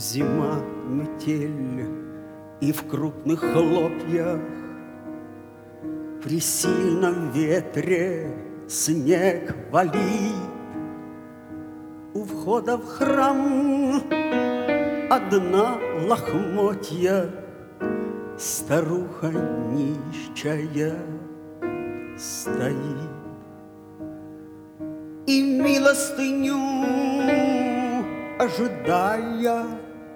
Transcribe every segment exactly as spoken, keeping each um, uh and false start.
Зима, метель, и в крупных хлопьях при сильном ветре снег валит. У входа в храм одна лохмотья старуха нищая стоит. И милостыню ожидая,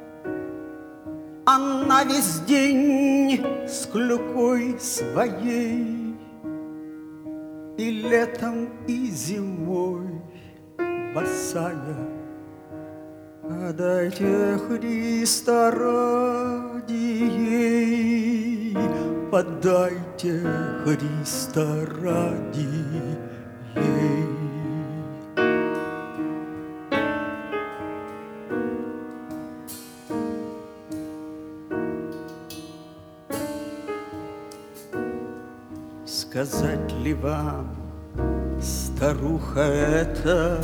она весь день с клюкой своей и летом, и зимой босая. Отдайте Христа ради ей, подайте Христа ради ей. Сказать ли вам, старуха эта,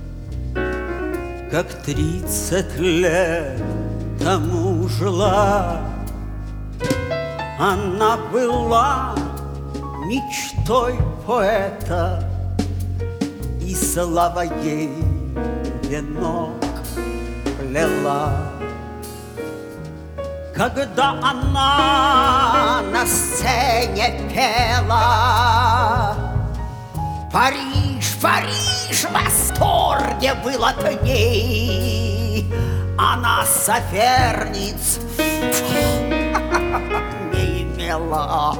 как тридцать лет тому жила? Она была мечтой поэта, и слава ей венок плела. Когда она на сцене пела, Париж, Париж в восторге был от ней. Она соперниц не имела.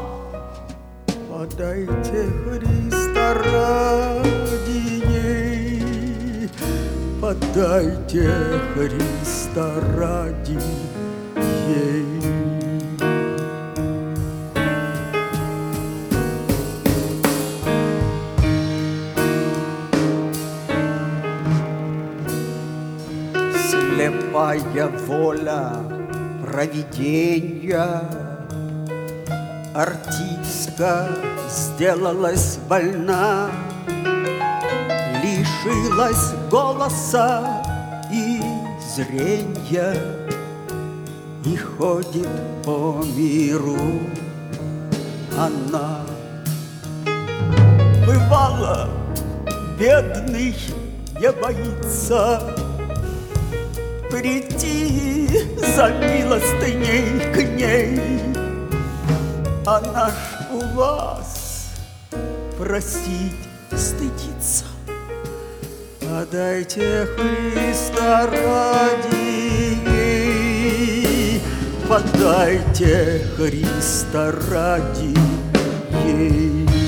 Подайте Христа ради ней, подайте Христа ради ей. Слепая воля провиденья, артистка сделалась больна, лишилась голоса и зренья, и ходит по миру она. Бывало, бедный не боится прийти за милостыней к ней. Она ж у вас просить стыдится. Подайте Христа ради ей, подайте Христа ради ей.